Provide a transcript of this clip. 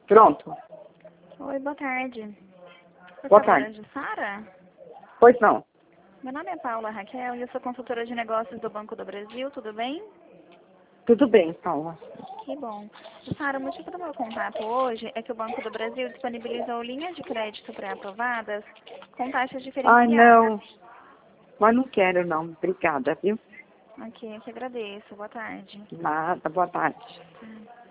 Pronto. Oi, boa tarde. Boa tarde. De Sara? Pois não. Meu nome é Paula Raquel e eu sou consultora de negócios do Banco do Brasil, tudo bem? Tudo bem, Paula. Que bom. Sara, o motivo do meu contato hoje é que o Banco do Brasil disponibilizou linhas de crédito pré-aprovadas com taxas Ai, diferenciadas. não. Mas não quero, não. Obrigada, viu? Ok, eu que agradeço. Boa tarde. Nada. Boa tarde. Tá.